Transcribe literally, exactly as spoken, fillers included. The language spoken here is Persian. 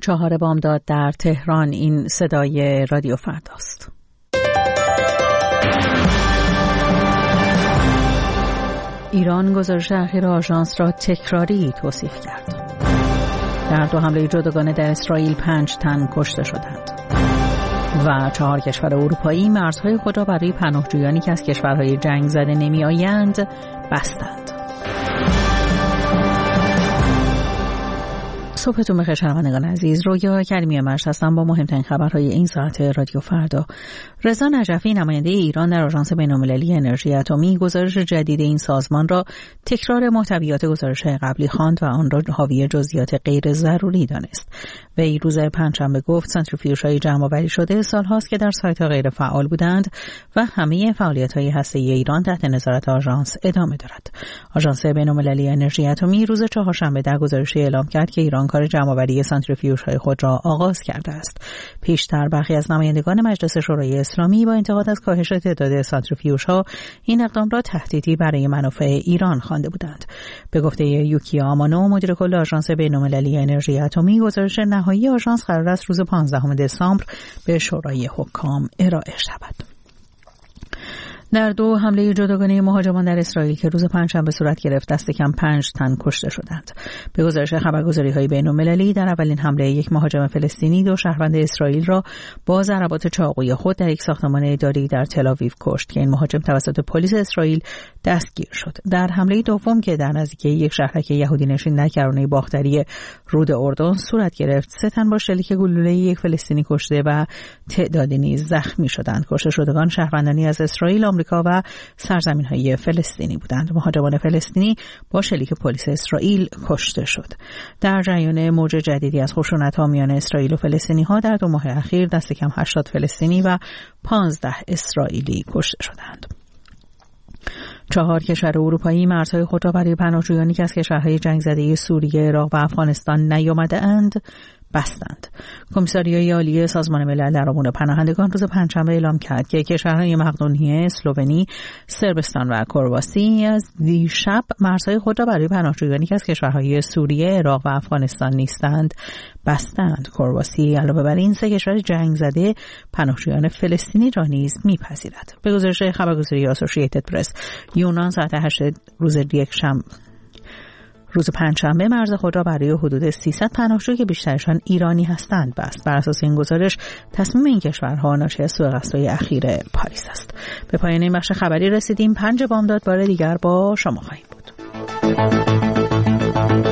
چهار بامداد در تهران. این صدای رادیو فرداست. ایران گزارش اخیر آژانس را تکراری توصیف کرد. در دو حمله جداگانه در اسرائیل پنج تن کشته شدند. و چهار کشور اروپایی مرزهای خود را برای پناهجویانی که از کشورهای جنگ زده نمی آیند بستند. صبحتون بخیر شنوندگان عزیز. رویا کریمی مرش هستم با مهمترین خبرهای این ساعت رادیو فردا. رضا نجفی نماینده ایران در آژانس بین‌المللی انرژی اتمی گزارش جدید این سازمان را تکرار محتویات گزارش‌های قبلی خواند و آن را حاوی جزئیات غیر ضروری دانست. وی روز پنجشنبه گفت سانتریفیوژهای جمع‌آوری شده سال‌هاست که در سایت‌ها غیر فعال بودند و همه فعالیت‌های هسته‌ای ایران تحت نظارت آژانس ادامه دارد. آژانس بین‌المللی انرژی اتمی روز چهارشنبه در گزارشی اعلام کرد که ایران کار جمع‌آوری سانتریفیوژهای خود را آغاز کرده است. پیشتر برخی از نمایندگان مجلس شورای اسلامی با انتقاد از کاهش تعداد سانتریفیوژها این اقدام را تهدیدی برای منافع ایران خوانده بودند. به گفته یوکی آمانو مدیر کل آژانس بین‌المللی انرژی اتمی، گزارش نهایی آژانس قرار است روز پانزدهم دسامبر به شورای حکام ارائه شود. در دو حمله جداگانه مهاجمان در اسرائیل که روز پنجشنبه صورت گرفت دست کم پنج تن کشته شدند. به گزارش خبرگزاری‌های بین‌المللی در اولین حمله یک مهاجم فلسطینی دو شهروند اسرائیل را با ضربات چاقویی خود در یک ساختمان اداری در تل‌آویو کشت که این مهاجم توسط پلیس اسرائیل دستگیر شد. در حمله دوم که در نزدیکی یک شهرک یهودی نشین در کرانه باختری رود اردن صورت گرفت، سه تن با شلیک گلوله یک فلسطینی کشته و تعدادی نیز زخمی شدند. کشته شدگان شهروندانی از اسرائیل، آمریکا و سرزمین‌های فلسطینی بودند. مهاجمان فلسطینی با شلیک پلیس اسرائیل کشته شد. در جریان موج جدیدی از خشونت‌ها میان اسرائیل و فلسطینی‌ها در دو ماه اخیر دست کم هشتاد فلسطینی و پانزده اسرائیلی کشته شدند. چهار کشور اروپایی مرزهای خود را برای پناهجویانی که از کشورهای جنگ زده سوریه، عراق و افغانستان نیامده‌اند بستند. کمیساریای عالی سازمان ملل در امور پناهندگان روز پنجشنبه اعلام کرد که کشورهای مقدونیه، اسلوونی، صربستان و کرواسی از دیشب مرزهای خود را برای پناهجویانی که از کشورهای سوریه، عراق و افغانستان نیستند بستند. کرواسی علاوه بر این سه کشور جنگ زده پناهجویان فلسطینی را نیز می‌پذیرد. به گزارش خبرگزاری آسوشییتد پرس، یونان ساعت هشت روز یکشنبه روز پنجشنبه مرز خود را برای حدود سیصد پناهجو که بیشترشان ایرانی هستند بست. بر اساس این گزارش تصمیم این کشورها ناشی از سوءقصدهای اخیر پاریس است. به پایان این بخش خبری رسیدیم. پنج بامداد بار دیگر با شما خواهیم بود.